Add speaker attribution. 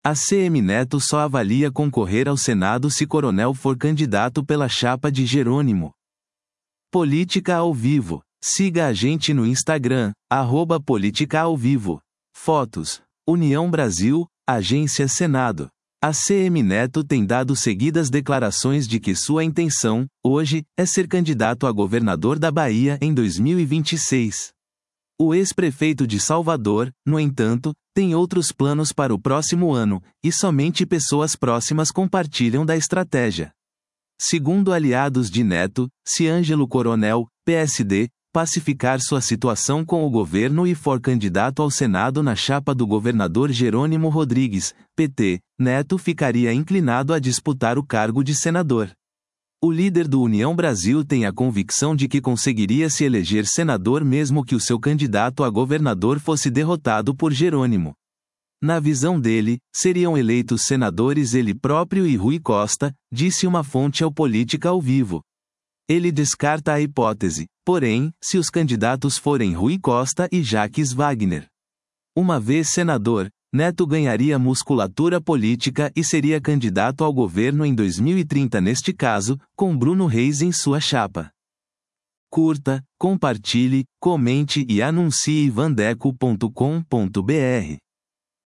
Speaker 1: ACM Neto só avalia concorrer ao Senado se Coronel for candidato pela chapa de Jerônimo. Política ao vivo. Siga a gente no Instagram, @políticaaovivo. Fotos. União Brasil, Agência Senado. ACM Neto tem dado seguidas declarações de que sua intenção, hoje, é ser candidato a governador da Bahia em 2026. O ex-prefeito de Salvador, no entanto, tem outros planos para o próximo ano, e somente pessoas próximas compartilham da estratégia. Segundo aliados de Neto, se Ângelo Coronel, PSD, pacificar sua situação com o governo e for candidato ao Senado na chapa do governador Jerônimo Rodrigues, PT, Neto ficaria inclinado a disputar o cargo de senador. O líder do União Brasil tem a convicção de que conseguiria se eleger senador mesmo que o seu candidato a governador fosse derrotado por Jerônimo. Na visão dele, seriam eleitos senadores ele próprio e Rui Costa, disse uma fonte ao Política ao Vivo. Ele descarta a hipótese, porém, se os candidatos forem Rui Costa e Jacques Wagner. Uma vez senador, Neto ganharia musculatura política e seria candidato ao governo em 2030 neste caso, com Bruno Reis em sua chapa. Curta, compartilhe, comente e anuncie vandeco.com.br.